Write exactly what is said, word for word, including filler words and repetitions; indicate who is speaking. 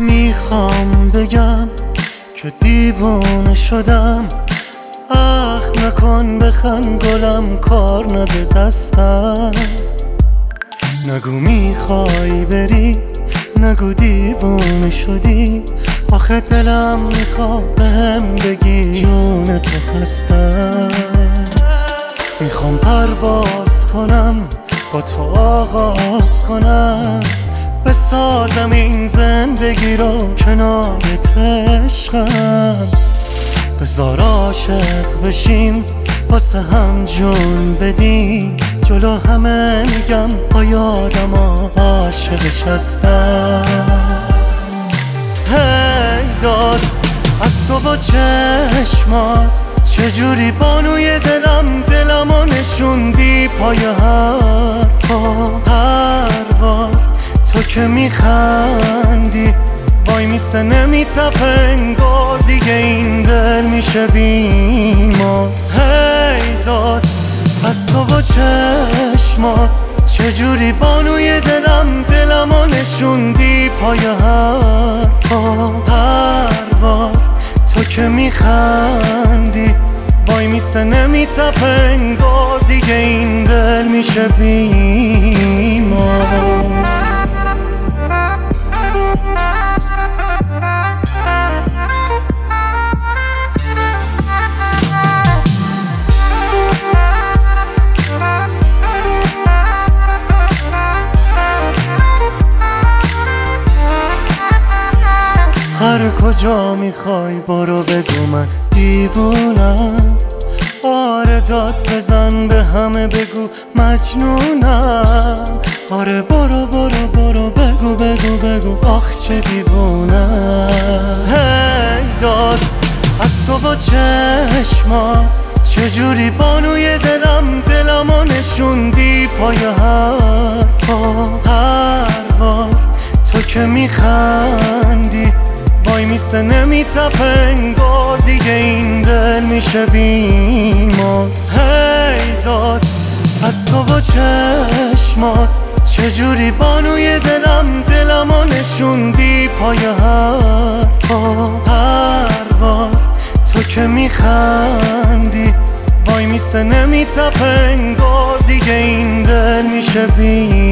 Speaker 1: میخوام بگم که دیوانه شدم. اخ نکن بخند گلم، کار نده دستم. نگو میخوای بری، نگو دیوانه شدی. آخه دلم میخواد بهم بگی جون تو هستم. میخوام پرواز کنم، با تو آغاز کنم، بسازم این زندگی رو کنارت عشقم. بذار عاشق بشیم، واسه هم جون بدیم. جلو همه میگم با یادم عاشقش هستم. هی داد از تو با چشمات، چجوری بانوی دلم دلمو نشوندی پای حرفا. هر بار تو که میخندی وای میسه نمیتپه انگار دیگه این دل میشه بیمار. هی داد از تو با چشمات، چجوری بانوی دلم دلمو نشوندی پای حرفا. هر بار تو که میخندی وای میسه نمیتپه انگار دیگه این دل میشه بیمار. هر کجا میخوای برو بگو من دیوونم. آره داد بزن به همه بگو مجنونم. آره برو برو برو بگو بگو بگو آخ چه دیوونم. هی داد از تو با چشمات، چجوری بانوی دلم دلمو نشوندی پای حرفا. هر بار تو که میخندی وای میسه نمیتپه انگار دیگه این دل میشه بیمار. هی داد از تو با چشمات، چجوری بانوی دلم دلمو نشوندی پای حرفا. هر بار تو که میخندی وای میسه نمیتپه انگار دیگه این دل میشه بیمار.